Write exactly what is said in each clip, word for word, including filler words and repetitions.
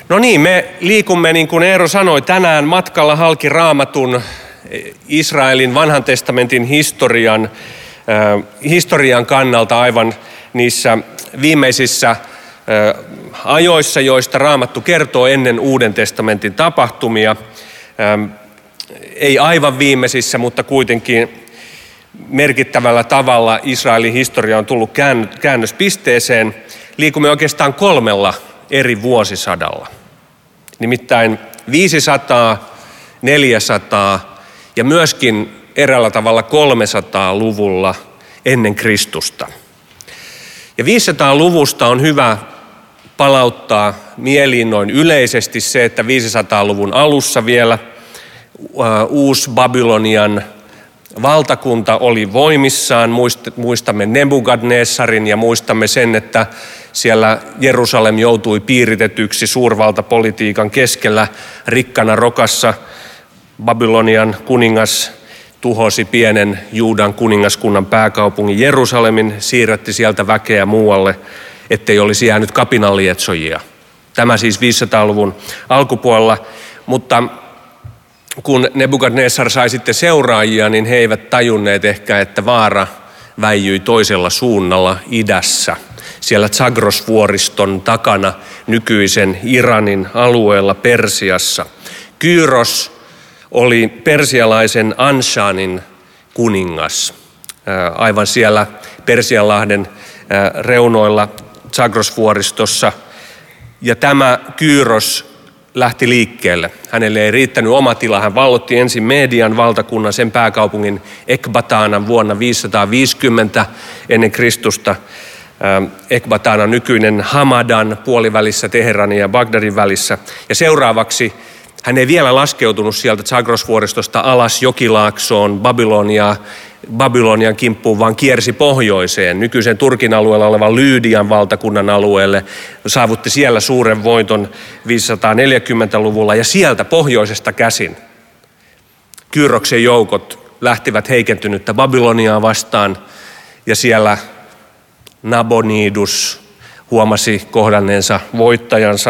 No niin, me liikumme, niin kuin Eero sanoi, tänään matkalla halki Raamatun Israelin vanhan testamentin historian, äh, historian kannalta aivan niissä viimeisissä äh, ajoissa, joista Raamattu kertoo ennen Uuden testamentin tapahtumia. Ähm, ei aivan viimeisissä, mutta kuitenkin merkittävällä tavalla Israelin historia on tullut käännöspisteeseen. Liikumme oikeastaan kolmella eri vuosisadalla. Nimittäin viisisataa, neljäsataa ja myöskin eräällä tavalla kolmesataaluvulla ennen Kristusta. Ja viisisataaluvusta on hyvä palauttaa mieliin noin yleisesti se, että viisisataaluvun alussa vielä uusi Babylonian valtakunta oli voimissaan. Muistamme Nebukadnessarin ja muistamme sen, että siellä Jerusalem joutui piiritetyksi suurvaltapolitiikan keskellä rikkana rokassa. Babylonian kuningas tuhosi pienen Juudan kuningaskunnan pääkaupungin Jerusalemin, siirrätti sieltä väkeä muualle, ettei olisi jäänyt kapinanlietsojia. Tämä siis viisisataaluvun alkupuolella, mutta kun Nebukadnessar sai sitten seuraajia, niin he eivät tajunneet ehkä, että vaara väijyi toisella suunnalla idässä. Siellä Zagros-vuoriston takana nykyisen Iranin alueella Persiassa. Kyros oli persialaisen Anshanin kuningas. Aivan siellä Persianlahden reunoilla Zagros-vuoristossa. Ja tämä Kyros lähti liikkeelle. Hänelle ei riittänyt oma tila. Hän vallotti ensin Median valtakunnan, sen pääkaupungin Ekbatanan vuonna viisisataaviisikymmentä ennen Kristusta. Ekbatana nykyinen Hamadan puolivälissä Teheranin ja Bagdadin välissä. Ja seuraavaksi hän ei vielä laskeutunut sieltä Zagros-vuoristosta alas Jokilaaksoon Babylonia, Babylonian kimppuun, vaan kiersi pohjoiseen, nykyisen Turkin alueella olevan Lyydian valtakunnan alueelle. Saavutti siellä suuren voiton viisisataaneljäkymmentäluvulla ja sieltä pohjoisesta käsin Kyroksen joukot lähtivät heikentynyttä Babyloniaa vastaan ja siellä Nabonidus huomasi kohdanneensa voittajansa.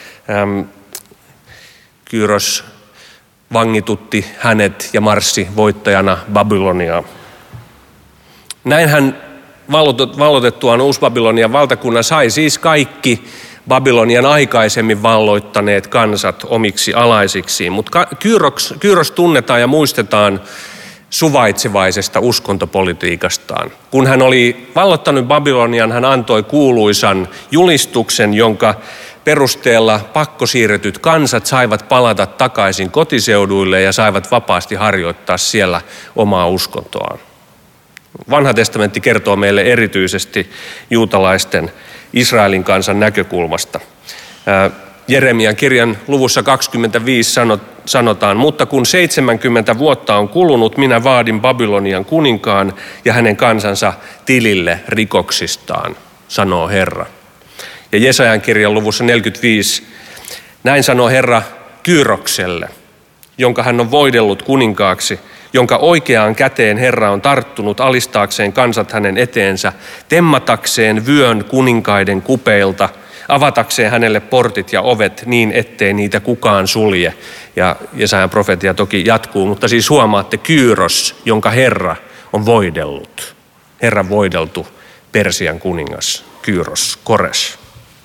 Kyros vangitutti hänet ja marssi voittajana Babyloniaan. Näin hän vallotettuaan Uus-Babylonian valtakunnan sai siis kaikki Babylonian aikaisemmin valloittaneet kansat omiksi alaisiksiin. Mutta Kyros, Kyros tunnetaan ja muistetaan suvaitsevaisesta uskontopolitiikastaan. Kun hän oli vallottanut Babylonian, hän antoi kuuluisan julistuksen, jonka perusteella pakkosiirretyt kansat saivat palata takaisin kotiseuduille ja saivat vapaasti harjoittaa siellä omaa uskontoaan. Vanha testamentti kertoo meille erityisesti juutalaisten Israelin kansan näkökulmasta. Jeremian kirjan luvussa kaksikymmentäviisi sanotaan, mutta kun seitsemänkymmentä vuotta on kulunut, minä vaadin Babylonian kuninkaan ja hänen kansansa tilille rikoksistaan, sanoo Herra. Ja Jesajan kirjan luvussa neljäkymmentäviisi, näin sanoo Herra Kyrokselle, jonka hän on voidellut kuninkaaksi, jonka oikeaan käteen Herra on tarttunut alistaakseen kansat hänen eteensä, temmatakseen vyön kuninkaiden kupeilta, avatakseen hänelle portit ja ovet niin, ettei niitä kukaan sulje. Ja Jesajan profetia toki jatkuu, mutta siis huomaatte Kyros, jonka Herra on voidellut. Herran voideltu Persian kuningas, Kyros, Kores.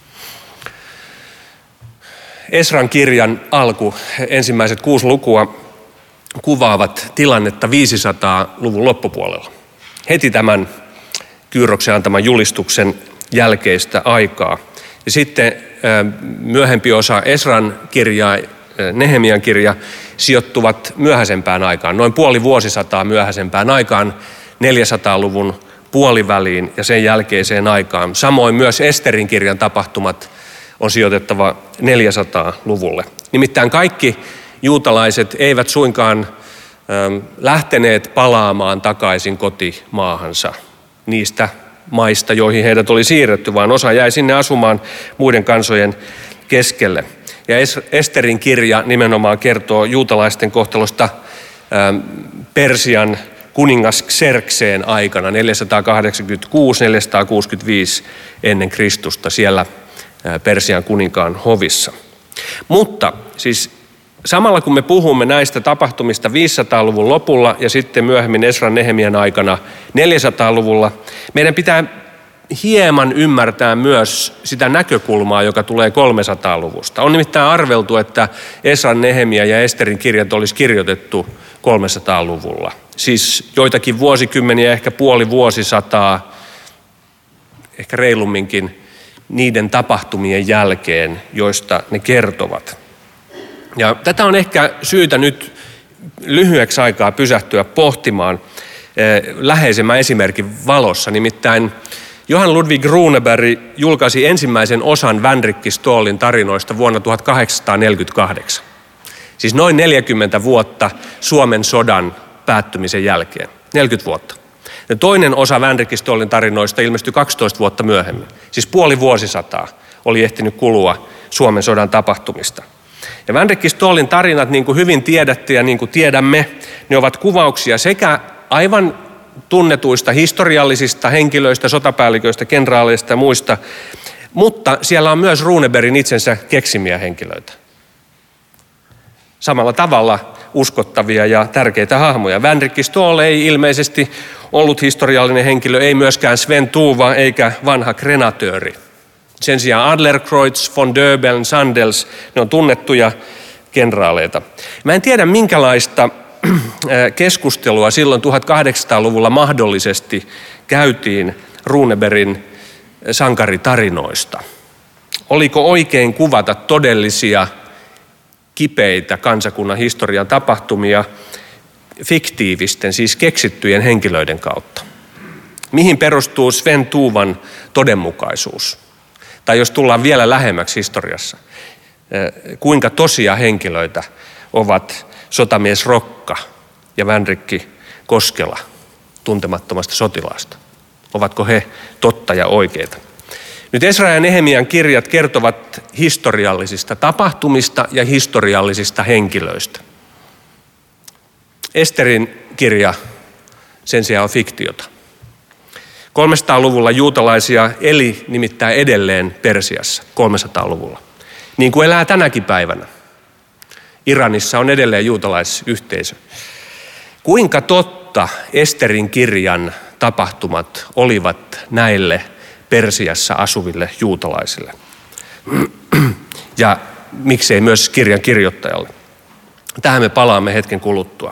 Esran kirjan alku, ensimmäiset kuusi lukua, kuvaavat tilannetta viisisataaluvun loppupuolella. Heti tämän Kyroksen antaman julistuksen jälkeistä aikaa. Ja sitten myöhempi osa Esran kirjaa, Nehemian kirja, sijoittuvat myöhäisempään aikaan, noin puoli vuosisataa myöhäisempään aikaan, neljäsataaluvun puoliväliin ja sen jälkeiseen aikaan. Samoin myös Esterin kirjan tapahtumat on sijoitettava neljäsataaluvulle. Nimittäin kaikki juutalaiset eivät suinkaan ähm, lähteneet palaamaan takaisin kotimaahansa niistä maista, joihin heidät oli siirretty, vaan osa jäi sinne asumaan muiden kansojen keskelle. Ja Esterin kirja nimenomaan kertoo juutalaisten kohtalosta ähm, Persian kuningas Xerxeen aikana neljäsataakahdeksankymmentäkuusi neljäsataakuusikymmentäviisi ennen Kristusta siellä Persian kuninkaan hovissa. Mutta siis samalla kun me puhumme näistä tapahtumista viisisataaluvun lopulla ja sitten myöhemmin Esran Nehemian aikana neljäsataaluvulla, meidän pitää hieman ymmärtää myös sitä näkökulmaa, joka tulee kolmesataaluvusta. On nimittäin arveltu, että Esran, Nehemia ja Esterin kirjat olisi kirjoitettu kolmesataaluvulla. Siis joitakin vuosikymmeniä, ehkä puoli vuosisataa, ehkä reilumminkin niiden tapahtumien jälkeen, joista ne kertovat. Ja tätä on ehkä syytä nyt lyhyeksi aikaa pysähtyä pohtimaan läheisemmän esimerkin valossa. Nimittäin Johann Ludwig Runeberg julkaisi ensimmäisen osan Vänrikki Ståhlin tarinoista vuonna tuhatkahdeksansataaneljäkymmentäkahdeksan. Siis noin neljäkymmentä vuotta Suomen sodan päättymisen jälkeen. neljäkymmentä vuotta. Ja toinen osa Vänrikki Ståhlin tarinoista ilmestyi kaksitoista vuotta myöhemmin. Siis puoli vuosisataa oli ehtinyt kulua Suomen sodan tapahtumista. Ja Vänrikki Ståhlin tarinat, niin kuin hyvin tiedätte ja niin kuin tiedämme, ne ovat kuvauksia sekä aivan tunnetuista historiallisista henkilöistä, sotapäälliköistä, kenraaleista ja muista, mutta siellä on myös Runebergin itsensä keksimiä henkilöitä. Samalla tavalla uskottavia ja tärkeitä hahmoja. Vänrikki Ståhl ei ilmeisesti ollut historiallinen henkilö, ei myöskään Sven Tuva eikä vanha krenatööri. Sen sijaan Adlercreutz, von Döbeln, Sandels, ne on tunnettuja kenraaleita. Mä en tiedä minkälaista keskustelua silloin tuhatkahdeksansataaluvulla mahdollisesti käytiin Runebergin sankaritarinoista. Oliko oikein kuvata todellisia kipeitä kansakunnan historian tapahtumia fiktiivisten, siis keksittyjen henkilöiden kautta? Mihin perustuu Sven Tuvan todenmukaisuus? Tai jos tullaan vielä lähemmäksi historiassa, kuinka tosia henkilöitä ovat sotamies Rokka ja Vänrikki Koskela tuntemattomasta sotilaasta? Ovatko he totta ja oikeita? Nyt Esra ja Nehemian kirjat kertovat historiallisista tapahtumista ja historiallisista henkilöistä. Esterin kirja sen sijaan on fiktiota. kolmesataaluvulla juutalaisia eli nimittäin edelleen Persiassa kolmesataaluvulla, niin kuin elää tänäkin päivänä. Iranissa on edelleen juutalaisyhteisö. Kuinka totta Esterin kirjan tapahtumat olivat näille Persiassa asuville juutalaisille? Ja miksei myös kirjan kirjoittajalle? Tähän me palaamme hetken kuluttua.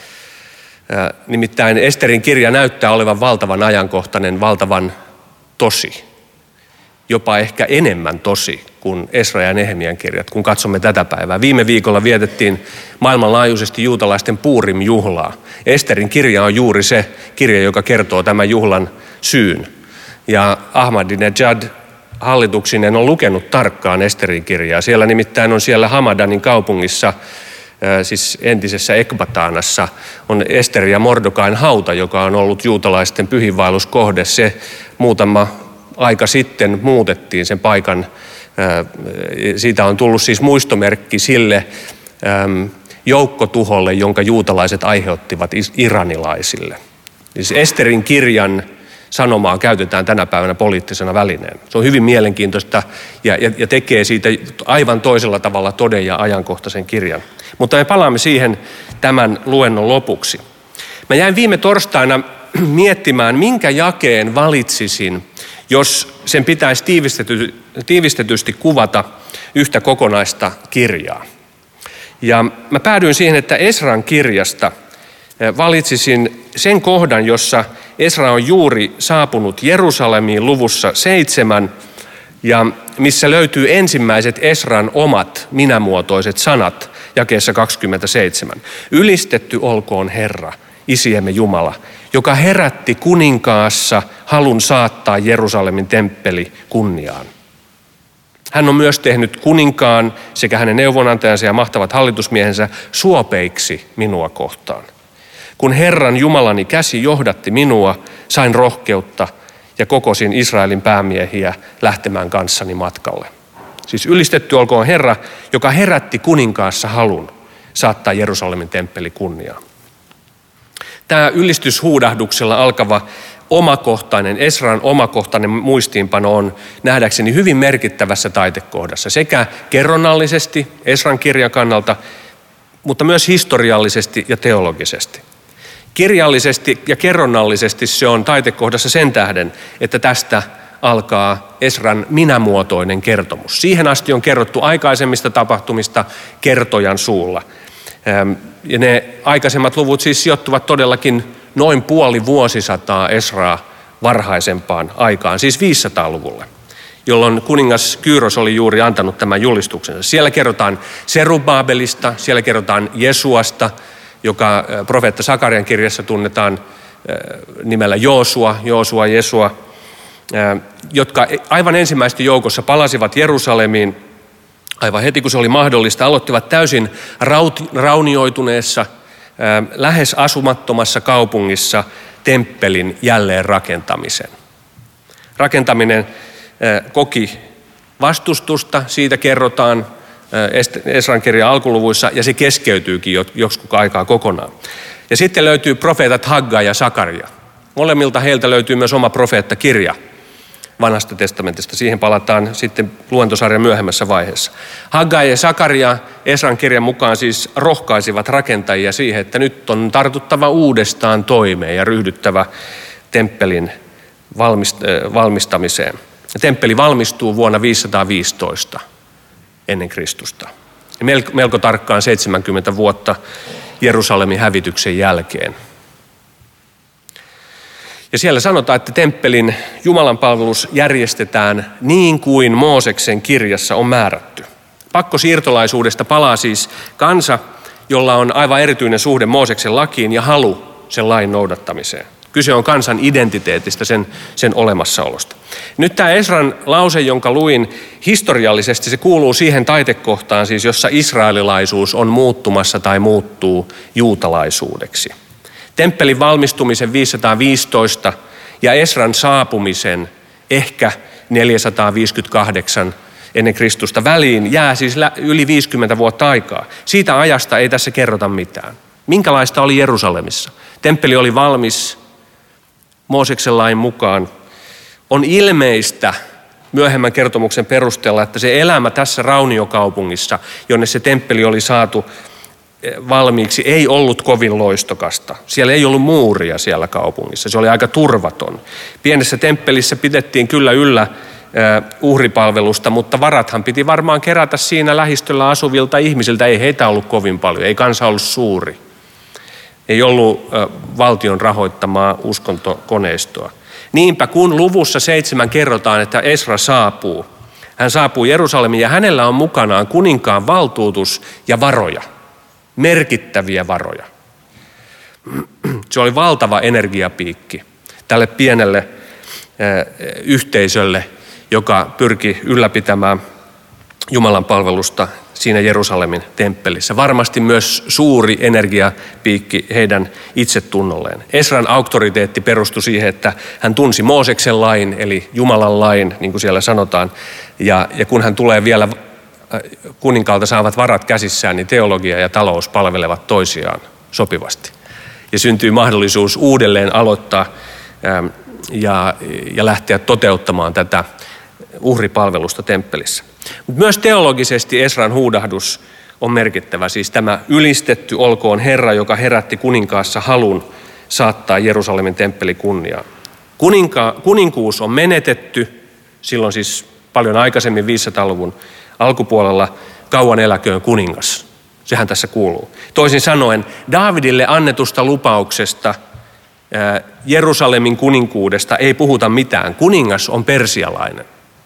Nimittäin Esterin kirja näyttää olevan valtavan ajankohtainen, valtavan tosi. Jopa ehkä enemmän tosi kuin Esra ja Nehemian kirjat, kun katsomme tätä päivää. Viime viikolla vietettiin maailmanlaajuisesti juutalaisten Puurim-juhlaa. Esterin kirja on juuri se kirja, joka kertoo tämän juhlan syyn. Ja Ahmadinejad hallituksinen on lukenut tarkkaan Esterin kirjaa. Siellä nimittäin on siellä Hamadanin kaupungissa, siis entisessä Ekbatanassa, on Esterin ja Mordokain hauta, joka on ollut juutalaisten pyhinvaelluskohde. Se muutama aika sitten muutettiin sen paikan. Siitä on tullut siis muistomerkki sille joukkotuholle, jonka juutalaiset aiheuttivat iranilaisille. Siis Esterin kirjan sanomaa käytetään tänä päivänä poliittisena välineenä. Se on hyvin mielenkiintoista ja, ja, ja tekee siitä aivan toisella tavalla toden ja ajankohtaisen kirjan. Mutta me palaamme siihen tämän luennon lopuksi. Mä jäin viime torstaina miettimään, minkä jakeen valitsisin, jos sen pitäisi tiivistety, tiivistetysti kuvata yhtä kokonaista kirjaa. Ja mä päädyin siihen, että Esran kirjasta valitsisin sen kohdan, jossa Esra on juuri saapunut Jerusalemiin luvussa seitsemän ja missä löytyy ensimmäiset Esran omat minämuotoiset sanat jakeessa kaksikymmentäseitsemän. Ylistetty olkoon Herra, isiemme Jumala, joka herätti kuninkaassa halun saattaa Jerusalemin temppeli kunniaan. Hän on myös tehnyt kuninkaan sekä hänen neuvonantajansa ja mahtavat hallitusmiehensä suopeiksi minua kohtaan. Kun Herran Jumalani käsi johdatti minua, sain rohkeutta ja kokosin Israelin päämiehiä lähtemään kanssani matkalle. Siis ylistetty olkoon Herra, joka herätti kuninkaassa halun saattaa Jerusalemin temppeli kunniaan. Tämä ylistyshuudahduksella alkava omakohtainen, Esran omakohtainen muistiinpano on nähdäkseni hyvin merkittävässä taitekohdassa sekä kerronnallisesti Esran kirjan kannalta, mutta myös historiallisesti ja teologisesti. Kirjallisesti ja kerronnallisesti se on taitekohdassa sen tähden, että tästä alkaa Esran minämuotoinen kertomus. Siihen asti on kerrottu aikaisemmista tapahtumista kertojan suulla. Ja ne aikaisemmat luvut siis sijoittuvat todellakin noin puoli vuosisataa Esraa varhaisempaan aikaan, siis viisisataaluvulle, jolloin kuningas Kyros oli juuri antanut tämän julistuksensa. Siellä kerrotaan Serubabelista, siellä kerrotaan Jesuasta, joka profeetta Sakarian kirjassa tunnetaan nimellä Joosua, Joosua, Jesua, jotka aivan ensimmäisten joukossa palasivat Jerusalemiin aivan heti, kun se oli mahdollista, aloittivat täysin raunioituneessa, lähes asumattomassa kaupungissa temppelin jälleenrakentamisen. Rakentaminen koki vastustusta, siitä kerrotaan Esran kirjan alkuluvuissa, ja se keskeytyykin joskus aikaa kokonaan. Ja sitten löytyy profeetat Haggai ja Sakaria. Molemmilta heiltä löytyy myös oma profeettakirja Vanhasta testamentista. Siihen palataan sitten luentosarjan myöhemmässä vaiheessa. Haggai ja Sakaria Esran kirjan mukaan siis rohkaisivat rakentajia siihen, että nyt on tartuttava uudestaan toimeen ja ryhdyttävä temppelin valmistamiseen. Temppeli valmistuu vuonna viisisataaviisitoista ennen Kristusta. Ja melko, melko tarkkaan seitsemänkymmentä vuotta Jerusalemin hävityksen jälkeen. Ja siellä sanotaan, että temppelin jumalanpalvelus järjestetään niin kuin Mooseksen kirjassa on määrätty. Pakkosiirtolaisuudesta palaa siis kansa, jolla on aivan erityinen suhde Mooseksen lakiin ja halu sen lain noudattamiseen. Kyse on kansan identiteetistä, sen, sen olemassaolosta. Nyt tämä Esran lause, jonka luin historiallisesti, se kuuluu siihen taitekohtaan, siis jossa israelilaisuus on muuttumassa tai muuttuu juutalaisuudeksi. Temppelin valmistumisen viisisataaviisitoista ja Esran saapumisen ehkä neljäsataaviisikymmentäkahdeksan ennen Kristusta väliin jää siis yli viisikymmentä vuotta aikaa. Siitä ajasta ei tässä kerrota mitään. Minkälaista oli Jerusalemissa? Temppeli oli valmis Mooseksen lain mukaan. On ilmeistä myöhemmän kertomuksen perusteella, että se elämä tässä rauniokaupungissa, jonne se temppeli oli saatu valmiiksi, ei ollut kovin loistokasta. Siellä ei ollut muuria siellä kaupungissa. Se oli aika turvaton. Pienessä temppelissä pidettiin kyllä yllä uhripalvelusta, mutta varathan piti varmaan kerätä siinä lähistöllä asuvilta ihmisiltä. Ei heitä ollut kovin paljon, ei kansa ollut suuri. Ei ollut valtion rahoittamaa uskontokoneistoa. Niinpä kun luvussa seitsemän kerrotaan, että Esra saapuu, hän saapuu Jerusalemiin ja hänellä on mukanaan kuninkaan valtuutus ja varoja, merkittäviä varoja. Se oli valtava energiapiikki tälle pienelle yhteisölle, joka pyrki ylläpitämään Jumalan palvelusta siinä Jerusalemin temppelissä. Varmasti myös suuri energiapiikki heidän itsetunnolleen. Esran auktoriteetti perustui siihen, että hän tunsi Mooseksen lain, eli Jumalan lain, niin kuin siellä sanotaan. Ja, ja kun hän tulee vielä kuninkaalta saavat varat käsissään, niin teologia ja talous palvelevat toisiaan sopivasti. Ja syntyy mahdollisuus uudelleen aloittaa ja, ja lähteä toteuttamaan tätä uhripalvelusta temppelissä. Mutta myös teologisesti Esran huudahdus on merkittävä, siis tämä ylistetty olkoon Herra, joka herätti kuninkaassa halun saattaa Jerusalemin temppeli kunniaan. Kuninka, kuninkuus on menetetty, silloin siis paljon aikaisemmin viisisataaluvun alkupuolella, kauan eläköön kuningas. Sehän tässä kuuluu. Toisin sanoen, Daavidille annetusta lupauksesta Jerusalemin kuninkuudesta ei puhuta mitään. Kuningas on persialainen.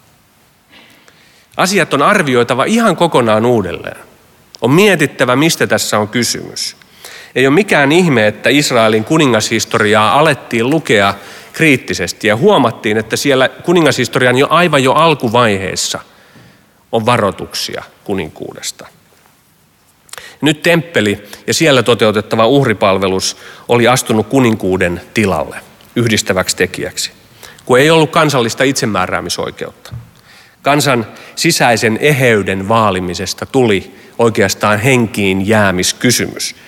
Asiat on arvioitava ihan kokonaan uudelleen. On mietittävä, mistä tässä on kysymys. Ei ole mikään ihme, että Israelin kuningashistoriaa alettiin lukea kriittisesti ja huomattiin, että siellä kuningashistorian jo aivan jo alkuvaiheessa on varoituksia kuninkuudesta. Nyt temppeli ja siellä toteutettava uhripalvelus oli astunut kuninkuuden tilalle yhdistäväksi tekijäksi, kun ei ollut kansallista itsemääräämisoikeutta. Kansan sisäisen eheyden vaalimisesta tuli oikeastaan henkiin jäämiskysymys.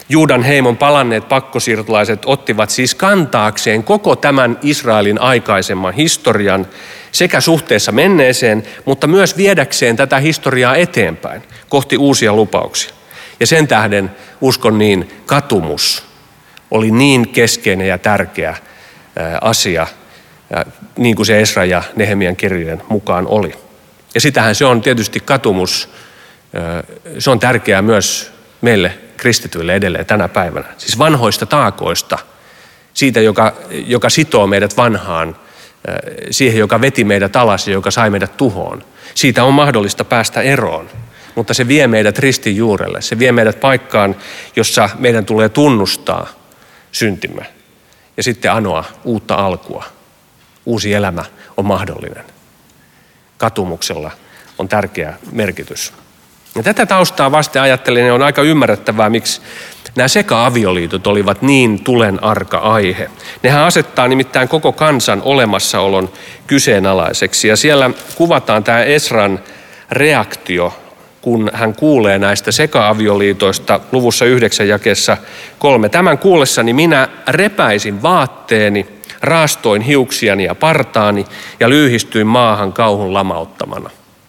Juudan heimon palanneet pakkosiirtolaiset ottivat siis kantaakseen koko tämän Israelin aikaisemman historian sekä suhteessa menneeseen, mutta myös viedäkseen tätä historiaa eteenpäin kohti uusia lupauksia. Ja sen tähden, uskon niin, katumus oli niin keskeinen ja tärkeä asia, niin kuin se Esra ja Nehemian kirjojen mukaan oli. Ja sitähän se on tietysti katumus, se on tärkeää myös meille kristityille edelleen tänä päivänä. Siis vanhoista taakoista, siitä joka, joka sitoo meidät vanhaan, siihen joka veti meidät alas ja joka sai meidät tuhoon. Siitä on mahdollista päästä eroon, mutta se vie meidät ristin juurelle. Se vie meidät paikkaan, jossa meidän tulee tunnustaa syntimme ja sitten anoa uutta alkua. Uusi elämä on mahdollinen. Katumuksella on tärkeä merkitys. Ja tätä taustaa vasten ajattelin, on aika ymmärrettävää, miksi nämä seka-avioliitot olivat niin tulen arka aihe. Nehän asettaa nimittäin koko kansan olemassaolon kyseenalaiseksi. Ja siellä kuvataan tämä Esran reaktio, kun hän kuulee näistä seka-avioliitoista luvussa yhdeksän jakeessa kolme. Tämän kuullessani minä repäisin vaatteeni, raastoin hiuksiani ja partaani ja lyyhistyin maahan kauhun lamauttamana.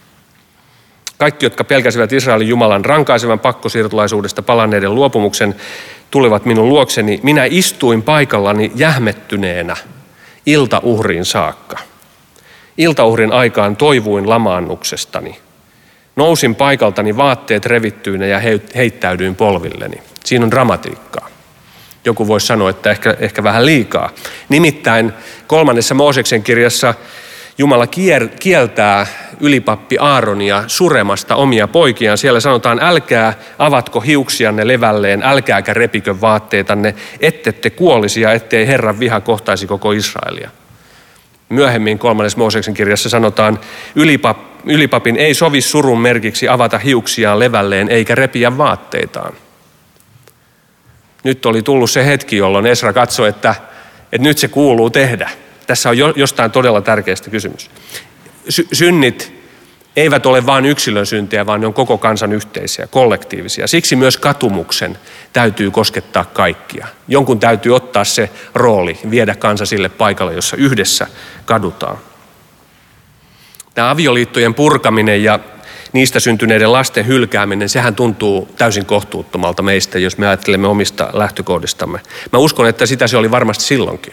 Kaikki, jotka pelkäsivät Israelin Jumalan rankaisevan pakkosiirtolaisuudesta palanneiden luopumuksen, tulivat minun luokseni. Minä istuin paikallani jähmettyneenä iltauhriin saakka. Iltauhrin aikaan toivuin lamaannuksestani. Nousin paikaltani vaatteet revittyinä ja heittäydyin polvilleni. Siinä on dramatiikkaa. Joku voisi sanoa, että ehkä, ehkä vähän liikaa. Nimittäin kolmannessa Mooseksen kirjassa Jumala kieltää ylipappi Aaronia suremasta omia poikiaan. Siellä sanotaan, älkää avatko hiuksianne levälleen, älkääkä repikö vaatteitanne, ettette kuolisi ja ettei Herran viha kohtaisi koko Israelia. Myöhemmin kolmannessa Mooseksen kirjassa sanotaan, ylipap, ylipapin ei sovi surun merkiksi avata hiuksiaan levälleen eikä repiä vaatteitaan. Nyt oli tullut se hetki, jolloin Esra katsoi, että, että nyt se kuuluu tehdä. Tässä on jostain todella tärkeästä kysymys. Sy- synnit eivät ole vain yksilön syntejä, vaan ne on koko kansan yhteisiä, kollektiivisia. Siksi myös katumuksen täytyy koskettaa kaikkia. Jonkun täytyy ottaa se rooli, viedä kansa sille paikalle, jossa yhdessä kadutaan. Tämä avioliittojen purkaminen ja niistä syntyneiden lasten hylkääminen, sehän tuntuu täysin kohtuuttomalta meistä, jos me ajattelemme omista lähtökohdistamme. Mä uskon, että sitä se oli varmasti silloinkin.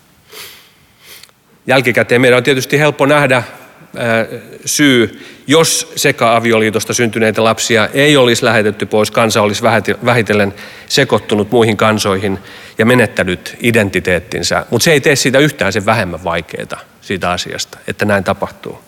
Jälkikäteen meidän on tietysti helppo nähdä ää, syy, jos seka-avioliitosta syntyneitä lapsia ei olisi lähetetty pois, kansa olisi vähitellen sekoittunut muihin kansoihin ja menettänyt identiteettinsä. Mutta se ei tee siitä yhtään sen vähemmän vaikeaa siitä asiasta, että näin tapahtuu.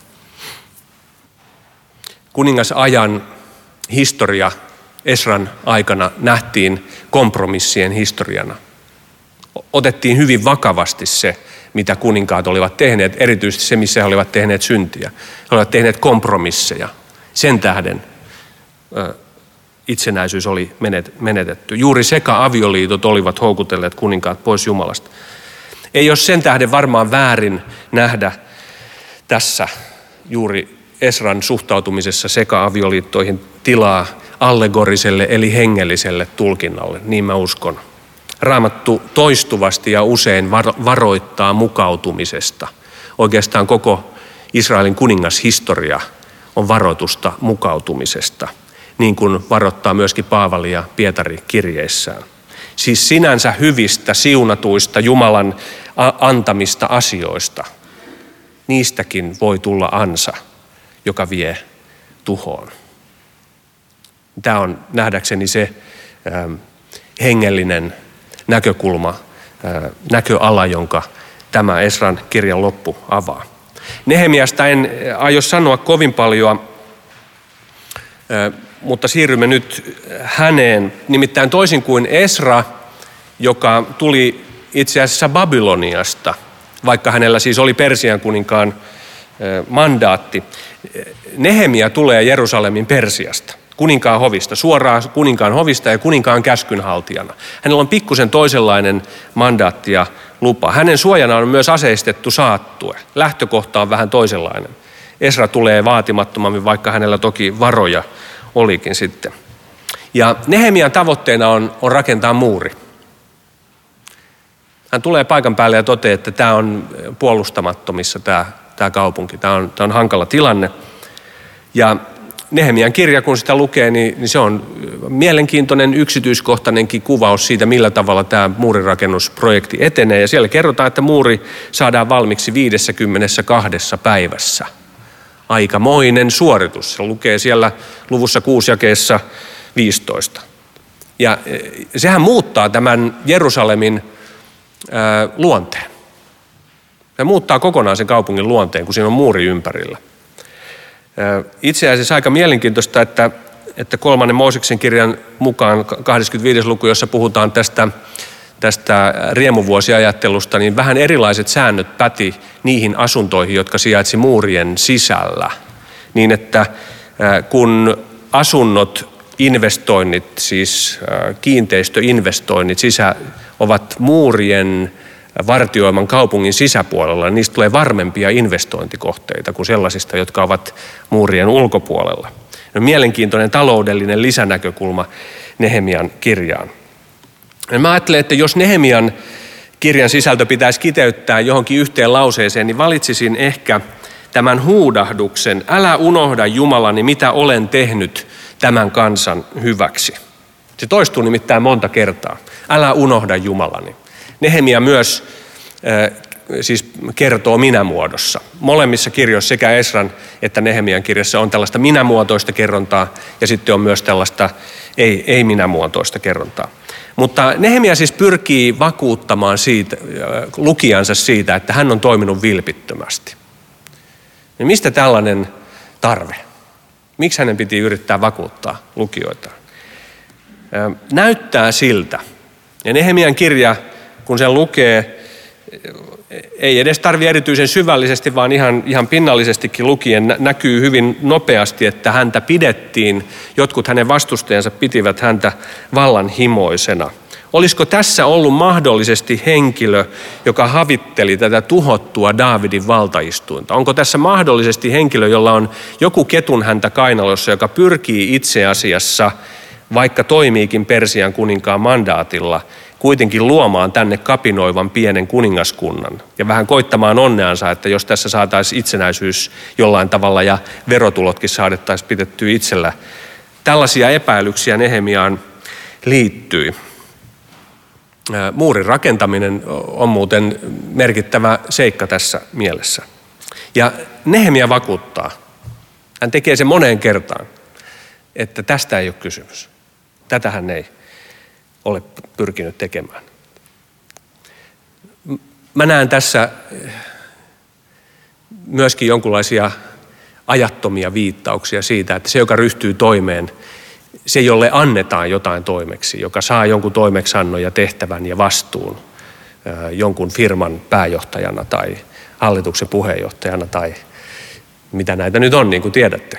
Kuningasajan historia Esran aikana nähtiin kompromissien historiana. Otettiin hyvin vakavasti se, mitä kuninkaat olivat tehneet, erityisesti se, missä he olivat tehneet syntiä. He olivat tehneet kompromisseja. Sen tähden ö, itsenäisyys oli menetetty. Juuri seka-avioliitot olivat houkutelleet kuninkaat pois Jumalasta. Ei ole sen tähden varmaan väärin nähdä tässä juuri Esran suhtautumisessa seka-avioliittoihin tilaa allegoriselle eli hengelliselle tulkinnalle, niin mä uskon. Raamattu toistuvasti ja usein varoittaa mukautumisesta. Oikeastaan koko Israelin kuningashistoria on varoitusta mukautumisesta, niin kuin varoittaa myöskin Paavali ja Pietari kirjeissään. Siis sinänsä hyvistä, siunatuista, Jumalan antamista asioista, niistäkin voi tulla ansa, joka vie tuhoon. Tämä on nähdäkseni se ähm, hengellinen näkökulma, äh, näköala, jonka tämä Esran kirjan loppu avaa. Nehemiasta en aio sanoa kovin paljon, äh, mutta siirrymme nyt häneen. Nimittäin toisin kuin Esra, joka tuli itse asiassa Babyloniasta, vaikka hänellä siis oli Persian kuninkaan äh, mandaatti. Nehemia tulee Jerusalemin Persiasta, kuninkaan hovista, suoraan kuninkaan hovista ja kuninkaan käskynhaltijana. Hänellä on pikkusen toisenlainen mandaatti ja lupa. Hänen suojanaan on myös aseistettu saattue. Lähtökohta on vähän toisenlainen. Esra tulee vaatimattomammin, vaikka hänellä toki varoja olikin sitten. Ja Nehemian tavoitteena on, on rakentaa muuri. Hän tulee paikan päälle ja toteaa, että tämä on puolustamattomissa tämä, tämä kaupunki. Tämä on, tämä on hankala tilanne. Ja Nehemian kirja, kun sitä lukee, niin, niin se on mielenkiintoinen yksityiskohtainenkin kuvaus siitä, millä tavalla tämä muurinrakennusprojekti etenee. Ja siellä kerrotaan, että muuri saadaan valmiiksi viidessäkymmenessäkahdessa päivässä. Aikamoinen suoritus. Se lukee siellä luvussa kuusi jakeessa viisitoista. Ja sehän muuttaa tämän Jerusalemin ää, luonteen. Se muuttaa kokonaan sen kaupungin luonteen, kun siinä on muuri ympärillä. Itse asiassa aika mielenkiintoista, että, että kolmannen Mooseksen kirjan mukaan kahdeskymmenesviides luku, jossa puhutaan tästä, tästä riemuvuosiajattelusta, niin vähän erilaiset säännöt päti niihin asuntoihin, jotka sijaitsi muurien sisällä. Niin että kun asunnot, investoinnit, siis kiinteistöinvestoinnit sisä, ovat muurien vartioiman kaupungin sisäpuolella, niin niistä tulee varmempia investointikohteita kuin sellaisista, jotka ovat muurien ulkopuolella. No, mielenkiintoinen taloudellinen lisänäkökulma Nehemian kirjaan. Ja mä ajattelen, että jos Nehemian kirjan sisältö pitäisi kiteyttää johonkin yhteen lauseeseen, niin valitsisin ehkä tämän huudahduksen: älä unohda Jumalani, mitä olen tehnyt tämän kansan hyväksi. Se toistuu nimittäin monta kertaa. Älä unohda Jumalani. Nehemia myös äh, siis kertoo minämuodossa. Molemmissa kirjoissa, sekä Esran että Nehemian kirjassa, on tällaista minämuotoista kerrontaa ja sitten on myös tällaista ei, ei minämuotoista kerrontaa. Mutta Nehemia siis pyrkii vakuuttamaan siitä, äh, lukijansa siitä, että hän on toiminut vilpittömästi. Ja mistä tällainen tarve? Miksi hänen piti yrittää vakuuttaa lukijoitaan? Äh, näyttää siltä, ja Nehemian kirja, kun sen lukee, ei edes tarvitse erityisen syvällisesti, vaan ihan, ihan pinnallisestikin lukien näkyy hyvin nopeasti, että häntä pidettiin, jotkut hänen vastustajansa pitivät häntä vallanhimoisena. Olisiko tässä ollut mahdollisesti henkilö, joka havitteli tätä tuhottua Daavidin valtaistuinta? Onko tässä mahdollisesti henkilö, jolla on joku ketun häntä kainalossa, joka pyrkii itse asiassa, vaikka toimiikin Persian kuninkaan mandaatilla, kuitenkin luomaan tänne kapinoivan pienen kuningaskunnan ja vähän koittamaan onneansa, että jos tässä saataisiin itsenäisyys jollain tavalla ja verotulotkin saadettaisiin pidettyä itsellä. Tällaisia epäilyksiä Nehemiaan liittyi. Muurin rakentaminen on muuten merkittävä seikka tässä mielessä. Ja Nehemia vakuuttaa, hän tekee sen moneen kertaan, että tästä ei ole kysymys. Tätä hän ei ole pyrkinyt tekemään. Mä näen tässä myöskin jonkinlaisia ajattomia viittauksia siitä, että se, joka ryhtyy toimeen, se, jolle annetaan jotain toimeksi, joka saa jonkun toimeksiannon ja tehtävän ja vastuun jonkun firman pääjohtajana tai hallituksen puheenjohtajana tai mitä näitä nyt on, niin kuin tiedätte.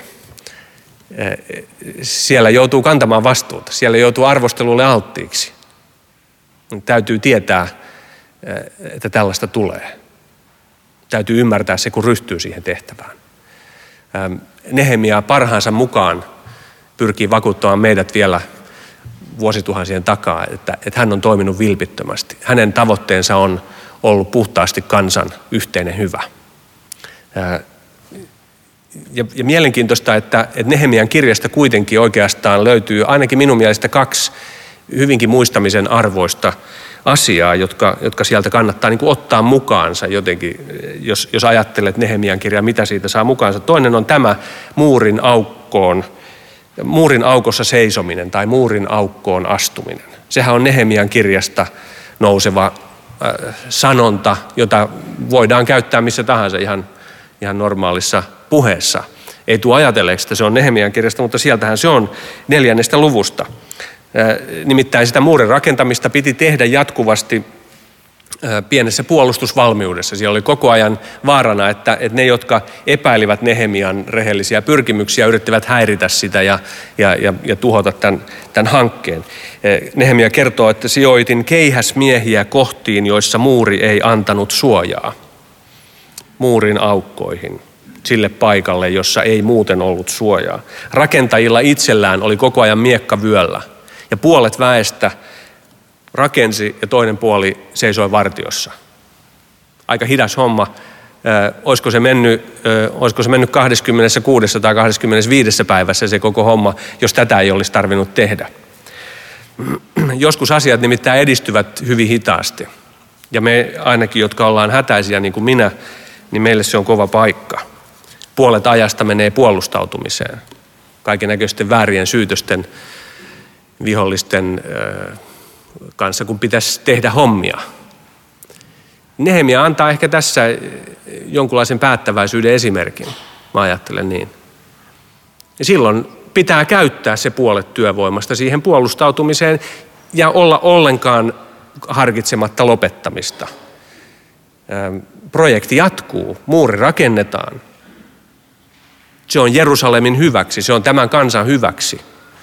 Siellä joutuu kantamaan vastuuta, siellä joutuu arvostelulle alttiiksi. Täytyy tietää, että tällaista tulee. Täytyy ymmärtää se, kun ryhtyy siihen tehtävään. Nehemia parhaansa mukaan pyrkii vakuuttamaan meidät vielä vuosituhansien takaa, että, että hän on toiminut vilpittömästi. Hänen tavoitteensa on ollut puhtaasti kansan yhteinen hyvä. Ja, ja mielenkiintoista, että, että Nehemian kirjasta kuitenkin oikeastaan löytyy ainakin minun mielestä kaksi hyvinkin muistamisen arvoista asiaa, jotka, jotka sieltä kannattaa niin kuin ottaa mukaansa jotenkin, jos, jos ajattelet Nehemian kirjaa, mitä siitä saa mukaansa. Toinen on tämä muurin aukkoon, muurin aukossa seisominen tai muurin aukkoon astuminen. Sehän on Nehemian kirjasta nouseva äh, sanonta, jota voidaan käyttää missä tahansa ihan, ihan normaalissa puheessa. Ei tule ajatelleeksi, että se on Nehemian kirjasta, mutta sieltähän se on neljännestä luvusta. Nimittäin sitä muurin rakentamista piti tehdä jatkuvasti pienessä puolustusvalmiudessa. Siellä oli koko ajan vaarana, että, että ne, jotka epäilivät Nehemian rehellisiä pyrkimyksiä, yrittivät häiritä sitä ja, ja, ja, ja tuhota tämän, tämän hankkeen. Nehemia kertoo, että sijoitin keihäsmiehiä kohtiin, joissa muuri ei antanut suojaa. Muurin aukkoihin. sille paikalle, jossa ei muuten ollut suojaa. Rakentajilla itsellään oli koko ajan miekka vyöllä ja puolet väestä rakensi ja toinen puoli seisoi vartiossa. Aika hidas homma. Ö, olisiko, se mennyt, ö, olisiko se mennyt kaksikymmentäkuusi tai kaksikymmentäviisi päivässä se koko homma, jos tätä ei olisi tarvinnut tehdä. Joskus asiat nimittäin edistyvät hyvin hitaasti. Ja me ainakin, jotka ollaan hätäisiä niin kuin minä, niin meille se on kova paikka. Puolet ajasta menee puolustautumiseen. Kaikennäköisten väärien syytösten, vihollisten ö, kanssa, kun pitäisi tehdä hommia. Nehemia antaa ehkä tässä jonkunlaisen päättäväisyyden esimerkin. Mä ajattelen niin. Ja silloin pitää käyttää se puolet työvoimasta siihen puolustautumiseen ja olla ollenkaan harkitsematta lopettamista. Projekti jatkuu, muuri rakennetaan. Se on Jerusalemin hyväksi, se on tämän kansan hyväksi.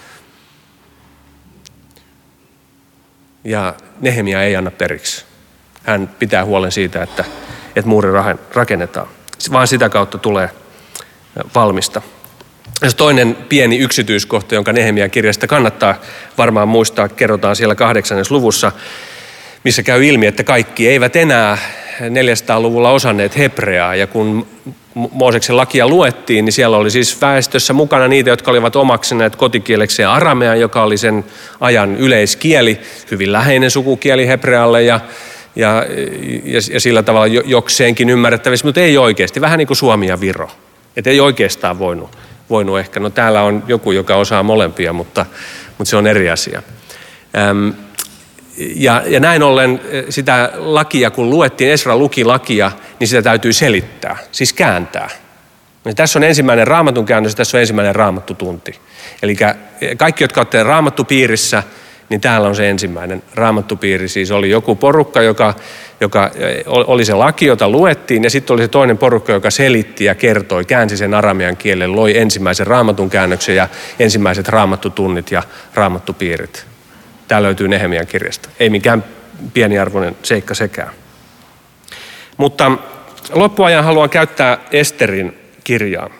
Ja Nehemia ei anna periksi. Hän pitää huolen siitä, että, että muuri rakennetaan. Vaan sitä kautta tulee valmista. Ja toinen pieni yksityiskohta, jonka Nehemia kirjasta kannattaa varmaan muistaa, kerrotaan siellä kahdeksannes luvussa, missä käy ilmi, että kaikki eivät enää neljäsataaluvulla osanneet hebreaa. Ja kun Mooseksen lakia luettiin, niin siellä oli siis väestössä mukana niitä, jotka olivat omaksuneet kotikielekseen aramean, joka oli sen ajan yleiskieli, hyvin läheinen sukukieli hebrealle ja, ja, ja, ja sillä tavalla jokseenkin ymmärrettävissä, mutta ei oikeasti. Vähän niin kuin Suomi ja Viro. Että ei oikeastaan voinut, voinut ehkä. No täällä on joku, joka osaa molempia, mutta, mutta se on eri asia. Öm, Ja, ja näin ollen sitä lakia, kun luettiin, Esra luki lakia, niin sitä täytyy selittää, siis kääntää. Ja tässä on ensimmäinen raamatun käännös, tässä on ensimmäinen raamattutunti. Eli kaikki, jotka olette raamattupiirissä, niin täällä on se ensimmäinen raamattupiiri. Siis oli joku porukka, joka, joka oli se laki, jota luettiin, ja sitten oli se toinen porukka, joka selitti ja kertoi, käänsi sen aramean kielen, loi ensimmäisen raamatun käännöksen ja ensimmäiset raamattutunnit ja raamattupiirit. Tämä löytyy Nehemian kirjasta. Ei mikään pieniarvoinen seikka sekään. Mutta loppuajan haluan käyttää Esterin kirjaa.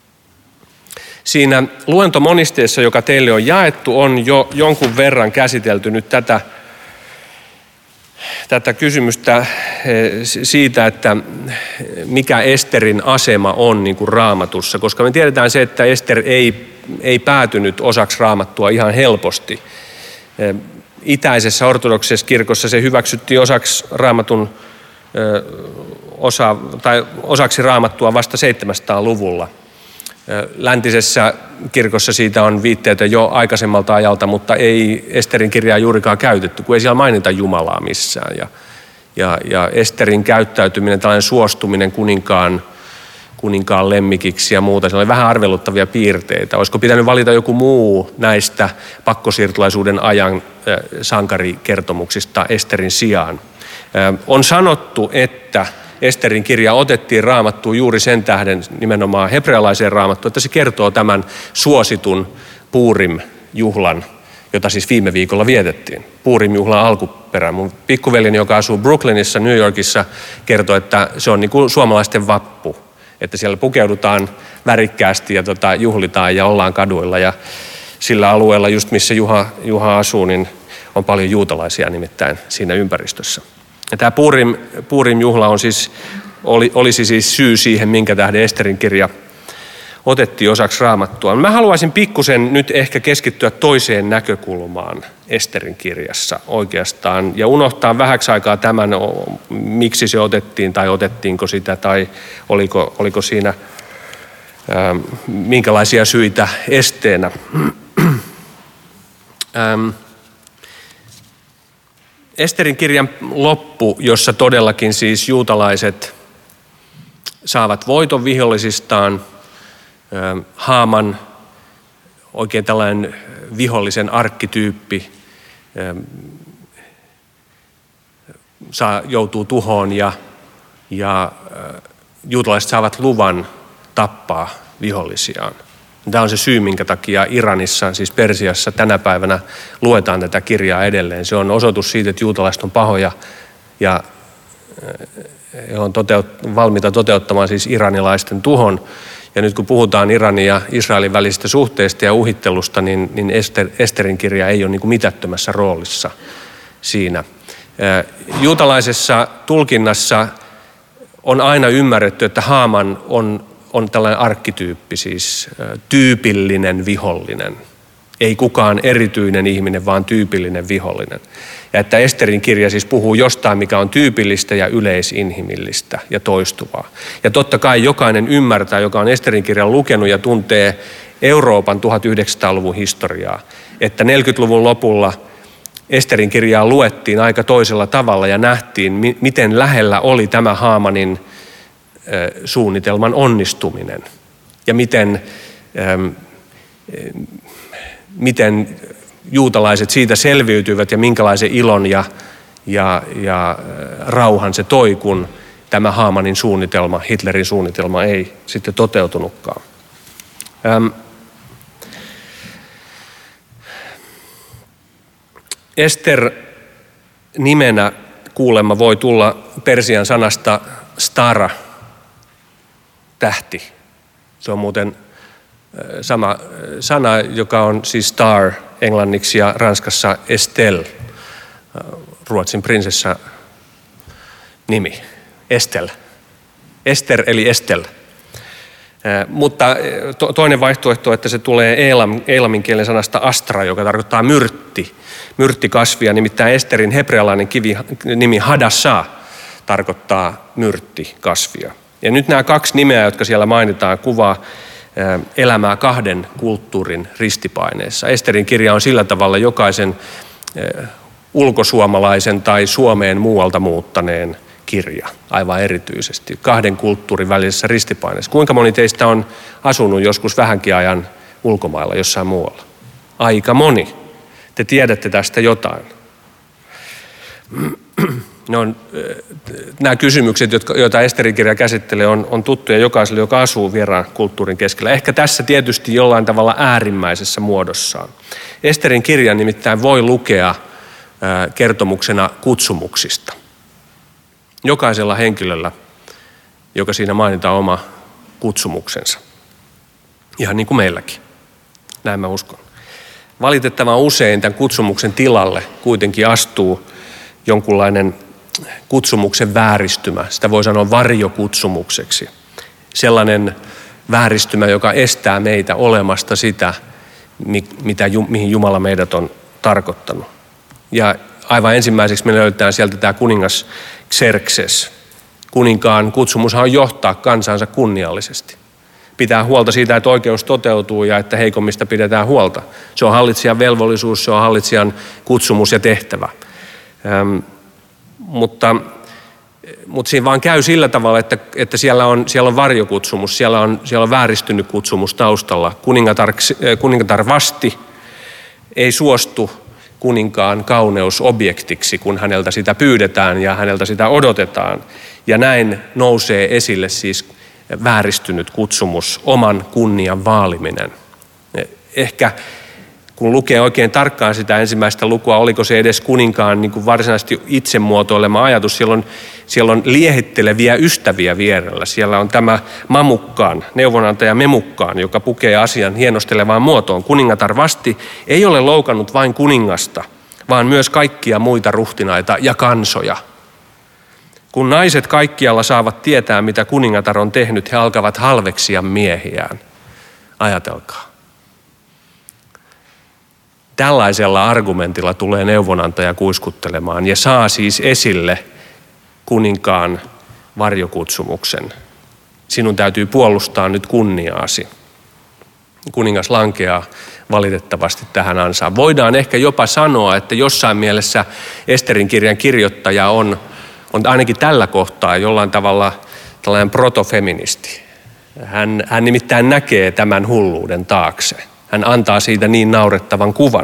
Siinä luentomonisteessa, joka teille on jaettu, on jo jonkun verran käsitelty nyt tätä, tätä kysymystä siitä, että mikä Esterin asema on niin kuin Raamatussa. Koska me tiedetään se, että Ester ei, ei päätynyt osaksi Raamattua ihan helposti. Itäisessä ortodoksisessa kirkossa se hyväksyttiin osaksi raamatun osa, tai osaksi raamattua vasta seitsemänsataaluvulla. Läntisessä kirkossa siitä on viitteitä jo aikaisemmalta ajalta, mutta ei Esterin kirjaa juurikaan käytetty, kun ei siellä mainita Jumalaa missään. Ja, ja, ja Esterin käyttäytyminen, tällainen suostuminen kuninkaan, kuninkaan lemmikiksi ja muuta, se oli vähän arveluttavia piirteitä. Olisiko pitänyt valita joku muu näistä pakkosiirtolaisuuden ajan sankarikertomuksista Esterin sijaan? On sanottu, että Esterin kirja otettiin Raamattuun juuri sen tähden nimenomaan hebrealaiseen Raamattuun, että se kertoo tämän suositun Puurim-juhlan, jota siis viime viikolla vietettiin. Puurim-juhlan alkuperä. Mun pikkuveljeni, joka asuu Brooklynissa, New Yorkissa, kertoi, että se on niin kuin suomalaisten vappu. Että siellä pukeudutaan värikkäästi ja tota, juhlitaan ja ollaan kaduilla. Ja sillä alueella, just missä Juha, Juha asuu, niin on paljon juutalaisia nimittäin siinä ympäristössä. Ja tämä Puurim, Puurim-juhla on siis, oli, olisi siis syy siihen, minkä tähden Esterin kirja otettiin osaksi Raamattua. Mä haluaisin pikkusen nyt ehkä keskittyä toiseen näkökulmaan Esterin kirjassa oikeastaan ja unohtaa vähäksi aikaa tämän, miksi se otettiin tai otettiinko sitä tai oliko, oliko siinä ää, minkälaisia syitä esteenä. ähm. Esterin kirjan loppu, jossa todellakin siis juutalaiset saavat voiton vihollisistaan, Haaman, oikein tällainen vihollisen arkkityyppi, saa, joutuu tuhoon ja, ja juutalaiset saavat luvan tappaa vihollisiaan. Tämä on se syy, minkä takia Iranissa, siis Persiassa tänä päivänä luetaan tätä kirjaa edelleen. Se on osoitus siitä, että juutalaiset on pahoja ja he on toteut- valmiita toteuttamaan siis iranilaisten tuhon. Ja nyt kun puhutaan Iranin ja Israelin välisistä suhteista ja uhittelusta, niin, niin Ester, Esterin kirja ei ole niin kuin mitättömässä roolissa siinä. Juutalaisessa tulkinnassa on aina ymmärretty, että Haaman on, on tällainen arkkityyppi, siis tyypillinen vihollinen. Ei kukaan erityinen ihminen, vaan tyypillinen vihollinen. Ja että Esterin kirja siis puhuu jostain, mikä on tyypillistä ja yleisinhimillistä ja toistuvaa. Ja totta kai jokainen ymmärtää, joka on Esterin kirjan lukenut ja tuntee Euroopan tuhatyhdeksänsataaluvun historiaa, että neljäkymmentäluvun lopulla Esterin kirjaa luettiin aika toisella tavalla ja nähtiin, miten lähellä oli tämä Haamanin suunnitelman onnistuminen ja miten, miten juutalaiset siitä selviytyivät ja minkälaisen ilon ja, ja, ja rauhan se toi, kun tämä Haamanin suunnitelma, Hitlerin suunnitelma ei sitten toteutunutkaan. Ähm. Ester nimenä kuulemma voi tulla persian sanasta stara, tähti. Se on muuten sama sana, joka on siis star englanniksi ja ranskassa Estelle, Ruotsin prinsessa nimi, Estelle. Ester eli Estelle. Mutta toinen vaihtoehto, että se tulee eilam, eilamin kielen sanasta astra, joka tarkoittaa myrtti, myrttikasvia, nimittäin Esterin hebrealainen kivi, nimi Hadassah tarkoittaa myrttikasvia. Ja nyt nämä kaksi nimeä, jotka siellä mainitaan, kuvaa elämää kahden kulttuurin ristipaineessa. Esterin kirja on sillä tavalla jokaisen ulkosuomalaisen tai Suomeen muualta muuttaneen kirja, aivan erityisesti, kahden kulttuurin välisessä ristipaineessa. Kuinka moni teistä on asunut joskus vähänkin ajan ulkomailla jossain muualla? Aika moni. Te tiedätte tästä jotain. Ne on, nämä kysymykset, joita Esterin kirja käsittelee, on, on tuttuja jokaiselle, joka asuu vieraan kulttuurin keskellä. Ehkä tässä tietysti jollain tavalla äärimmäisessä muodossaan. Esterin kirja nimittäin voi lukea kertomuksena kutsumuksista. Jokaisella henkilöllä, joka siinä mainitaan oma kutsumuksensa. Ihan niin kuin meilläkin. Näin mä uskon. Valitettavan usein tämän kutsumuksen tilalle kuitenkin astuu jonkunlainen kutsumuksen vääristymä. Sitä voi sanoa varjokutsumukseksi. Sellainen vääristymä, joka estää meitä olemasta sitä, mitä, mihin Jumala meidät on tarkoittanut. Ja aivan ensimmäiseksi me löydetään sieltä tämä kuningas Xerxes. Kuninkaan kutsumushan on johtaa kansansa kunniallisesti. Pitää huolta siitä, että oikeus toteutuu ja että heikommista pidetään huolta. Se on hallitsijan velvollisuus, se on hallitsijan kutsumus ja tehtävä. Ähm, mutta, mutta siinä vaan käy sillä tavalla, että, että siellä, on, siellä on varjokutsumus, siellä on, siellä on vääristynyt kutsumus taustalla. Kuningatar, kuningatar Vasti ei suostu kuninkaan kauneusobjektiksi, kun häneltä sitä pyydetään ja häneltä sitä odotetaan. Ja näin nousee esille siis vääristynyt kutsumus, oman kunnian vaaliminen. Ehkä kun lukee oikein tarkkaan sitä ensimmäistä lukua, oliko se edes kuninkaan niin kuin varsinaisesti itsemuotoilema ajatus, siellä on, siellä on liehitteleviä ystäviä vierellä. Siellä on tämä Mamukkaan, neuvonantaja Memukkaan, joka pukee asian hienostelevaan muotoon. Kuningatar Vasti ei ole loukannut vain kuningasta, vaan myös kaikkia muita ruhtinaita ja kansoja. Kun naiset kaikkialla saavat tietää, mitä kuningatar on tehnyt, he alkavat halveksia miehiään. Ajatelkaa. Tällaisella argumentilla tulee neuvonantaja kuiskuttelemaan ja saa siis esille kuninkaan varjokutsumuksen. Sinun täytyy puolustaa nyt kunniaasi. Kuningas lankeaa valitettavasti tähän ansaan. Voidaan ehkä jopa sanoa, että jossain mielessä Esterin kirjan kirjoittaja on, on ainakin tällä kohtaa jollain tavalla tällainen protofeministi. Hän, hän nimittäin näkee tämän hulluuden taakse. Hän antaa siitä niin naurettavan kuvan.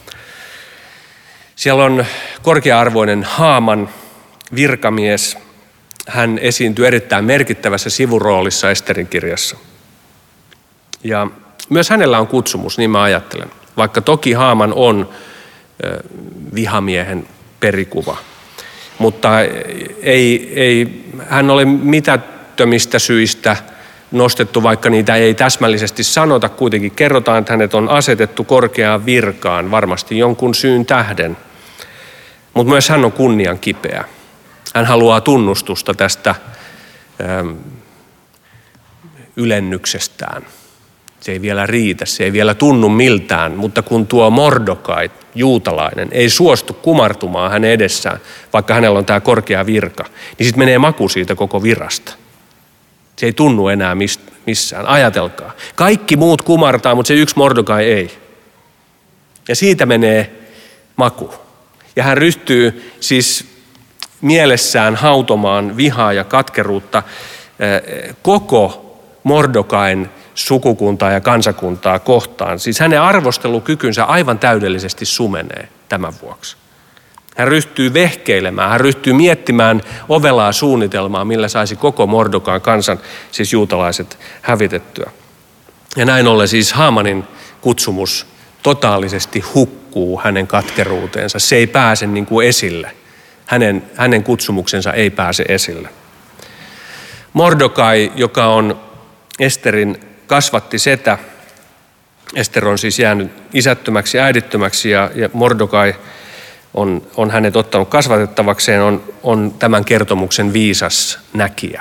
Siellä on korkea-arvoinen Haaman virkamies. Hän esiintyy erittäin merkittävässä sivuroolissa Esterin kirjassa. Ja myös hänellä on kutsumus, niin mä ajattelen. Vaikka toki Haaman on vihamiehen perikuva. mutta ei, ei hän ole mitättömistä syistä nostettu, vaikka niitä ei täsmällisesti sanota. Kuitenkin kerrotaan, että hänet on asetettu korkeaan virkaan, varmasti jonkun syyn tähden. Mutta myös hän on kunnian kipeä. Hän haluaa tunnustusta tästä ähm, ylennyksestään. Se ei vielä riitä, se ei vielä tunnu miltään, mutta kun tuo Mordokai, juutalainen, ei suostu kumartumaan hänen edessään, vaikka hänellä on tämä korkea virka, niin sitten menee maku siitä koko virasta. Se ei tunnu enää missään. Ajatelkaa. Kaikki muut kumartaa, mutta se yksi Mordokai ei. Ja siitä menee maku. Ja hän ryhtyy siis mielessään hautomaan vihaa ja katkeruutta koko Mordokain sukukuntaa ja kansakuntaa kohtaan. Siis hänen arvostelukykynsä aivan täydellisesti sumenee tämän vuoksi. Hän ryhtyy vehkeilemään, hän ryhtyy miettimään ovelaa suunnitelmaa, millä saisi koko Mordokaan kansan, siis juutalaiset, hävitettyä. Ja näin ollen siis Haamanin kutsumus totaalisesti hukkuu hänen katkeruuteensa. Se ei pääse niin kuin esille. Hänen, hänen kutsumuksensa ei pääse esille. Mordokai, joka on Esterin kasvatti setä, Ester on siis jäänyt isättömäksi, äidittömäksi ja, ja Mordokai on, on hänet ottanut kasvatettavakseen, on, on tämän kertomuksen viisas näkijä.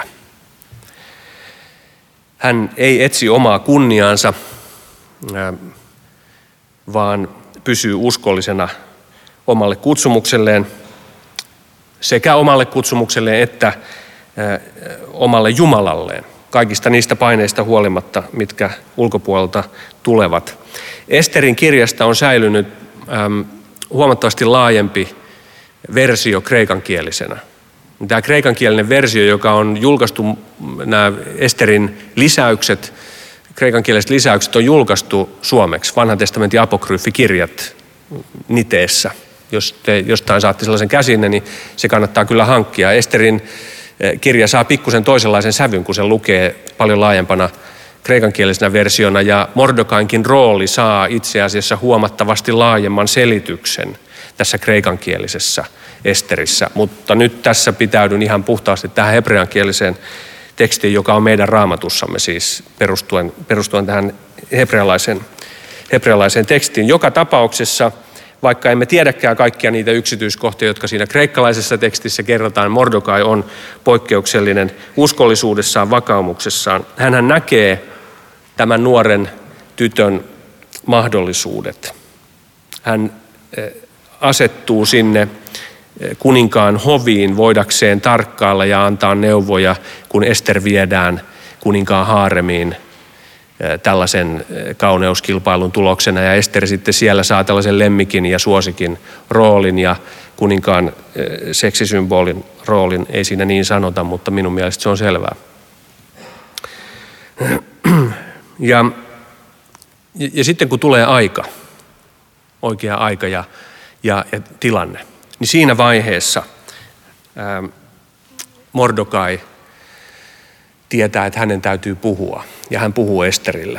Hän ei etsi omaa kunniaansa, vaan pysyy uskollisena omalle kutsumukselleen, sekä omalle kutsumukselleen että omalle Jumalalleen, kaikista niistä paineista huolimatta, mitkä ulkopuolelta tulevat. Esterin kirjasta on säilynyt äm, huomattavasti laajempi versio kreikankielisenä. Tämä kreikankielinen versio, joka on julkaistu, nämä Esterin lisäykset, kreikankieliset lisäykset on julkaistu suomeksi, vanhan testamentin apokryyfikirjat Niteessä. Jos te jostain saatte sellaisen käsinne, niin se kannattaa kyllä hankkia. Esterin kirja saa pikkusen toisenlaisen sävyn, kun se lukee paljon laajempana kreikankielisenä versiona, ja Mordokainkin rooli saa itse asiassa huomattavasti laajemman selityksen tässä kreikankielisessä Esterissä. Mutta nyt tässä pitäydyn ihan puhtaasti tähän hebreankieliseen tekstiin, joka on meidän raamatussamme siis perustuen, perustuen tähän hebrealaiseen, hebrealaiseen tekstiin. Joka tapauksessa, vaikka emme tiedäkään kaikkia niitä yksityiskohtia, jotka siinä kreikkalaisessa tekstissä kerrotaan, Mordokai on poikkeuksellinen uskollisuudessaan, vakaumuksessaan. Hänhän näkee tämän nuoren tytön mahdollisuudet. Hän asettuu sinne kuninkaan hoviin voidakseen tarkkailla ja antaa neuvoja, kun Ester viedään kuninkaan haaremiin tällaisen kauneuskilpailun tuloksena, ja Ester sitten siellä saa tällaisen lemmikin ja suosikin roolin ja kuninkaan seksisymbolin roolin. Ei siinä niin sanota, mutta minun mielestä se on selvää. Ja, ja sitten kun tulee aika, oikea aika ja, ja, ja tilanne, niin siinä vaiheessa ää, Mordokai tietää, että hänen täytyy puhua, ja hän puhuu Esterille.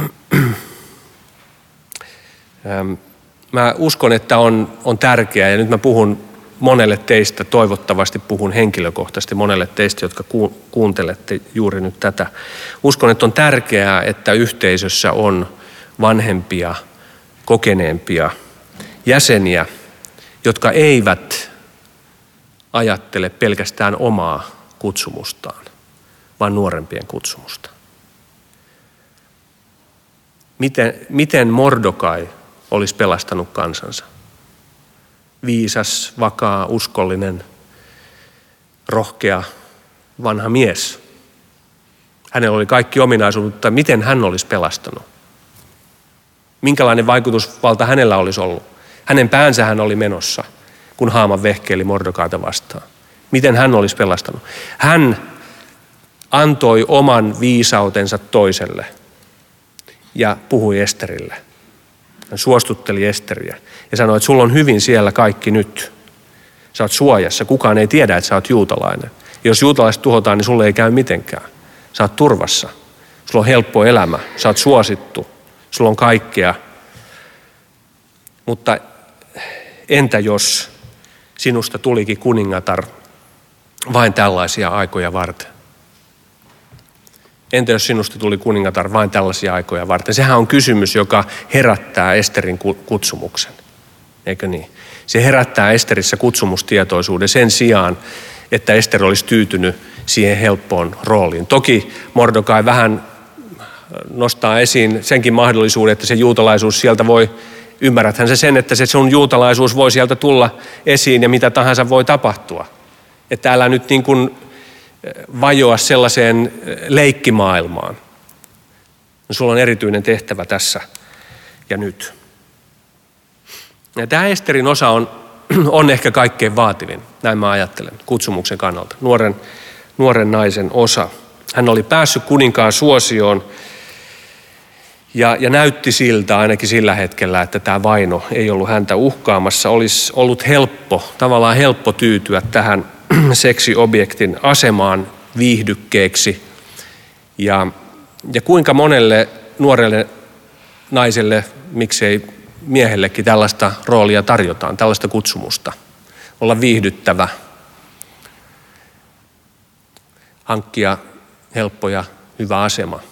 Mä uskon, että on, on tärkeää, ja nyt mä puhun monelle teistä, toivottavasti puhun henkilökohtaisesti monelle teistä, jotka ku, kuuntelette juuri nyt tätä. Uskon, että on tärkeää, että yhteisössä on vanhempia, kokeneempia jäseniä, jotka eivät ajattele pelkästään omaa kutsumustaan, vaan nuorempien kutsumusta. Miten, miten Mordokai olisi pelastanut kansansa? Viisas, vakaa, uskollinen, rohkea, vanha mies. Hänellä oli kaikki ominaisuudet, mutta miten hän olisi pelastanut? Minkälainen vaikutusvalta hänellä olisi ollut? Hänen päänsä hän oli menossa, kun Haaman vehkeili Mordokaita vastaan. Miten hän olisi pelastanut? Hän antoi oman viisautensa toiselle ja puhui Esterille. Hän suostutteli Esteriä ja sanoi, että sulla on hyvin siellä kaikki nyt. Sä oot suojassa, kukaan ei tiedä, että sä oot juutalainen. Jos juutalaiset tuhotaan, niin sulle ei käy mitenkään. Sä oot turvassa, sulla on helppo elämä, sä oot suosittu, sulla on kaikkea. Mutta entä jos sinusta tulikin kuningatar vain tällaisia aikoja varten. Entä jos sinusta tuli kuningatar vain tällaisia aikoja varten? Sehän on kysymys, joka herättää Esterin kutsumuksen. Eikö niin? Se herättää Esterissä kutsumustietoisuuden sen sijaan, että Ester olisi tyytynyt siihen helppoon rooliin. Toki Mordekai vähän nostaa esiin senkin mahdollisuuden, että se juutalaisuus sieltä voi, ymmärräthän se sen, että se sun juutalaisuus voi sieltä tulla esiin ja mitä tahansa voi tapahtua. Että älä nyt niin kuin vajoa sellaiseen leikkimaailmaan. No, sulla on erityinen tehtävä tässä ja nyt. Ja tämä Esterin osa on, on ehkä kaikkein vaativin, näin mä ajattelen, kutsumuksen kannalta. Nuoren, nuoren naisen osa. Hän oli päässyt kuninkaan suosioon ja, ja näytti siltä ainakin sillä hetkellä, että tämä vaino ei ollut häntä uhkaamassa. Olisi ollut helppo, tavallaan helppo tyytyä tähän seksiobjektin asemaan viihdykkeeksi. Ja, ja kuinka monelle nuorelle naiselle, miksei miehellekin tällaista roolia tarjotaan, tällaista kutsumusta. Olla viihdyttävä, hankkia helppo ja hyvä asema.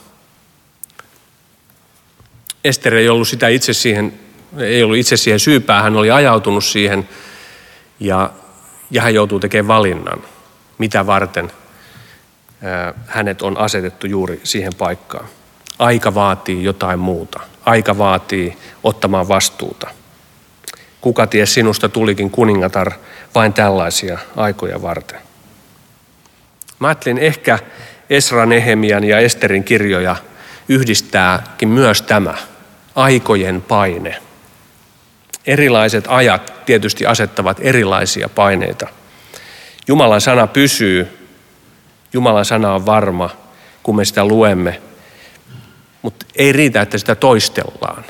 Ester ei ollut sitä itse siihen, ei ollut itse siihen syypää, hän oli ajautunut siihen ja, ja hän joutuu tekemään valinnan, mitä varten ää, hänet on asetettu juuri siihen paikkaan. Aika vaatii jotain muuta. Aika vaatii ottamaan vastuuta. Kuka ties sinusta tulikin kuningatar vain tällaisia aikoja varten. Mä ajattelin ehkä Esra, Nehemian ja Esterin kirjoja yhdistääkin myös tämä aikojen paine. Erilaiset ajat tietysti asettavat erilaisia paineita. Jumalan sana pysyy, Jumalan sana on varma, kun me sitä luemme. Mutta ei riitä, että sitä toistellaan.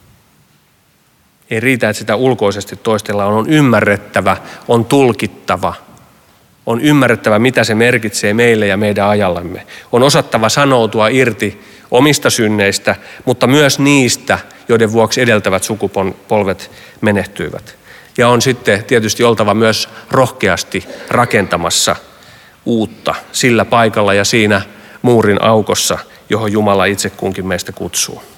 Ei riitä, että sitä ulkoisesti toistellaan. On ymmärrettävä, on tulkittava. On ymmärrettävä, mitä se merkitsee meille ja meidän ajallamme. On osattava sanoutua irti omista synneistä, mutta myös niistä, joiden vuoksi edeltävät sukupolvet menehtyivät. Ja on sitten tietysti oltava myös rohkeasti rakentamassa uutta sillä paikalla ja siinä muurin aukossa, johon Jumala itse kunkin meistä kutsuu.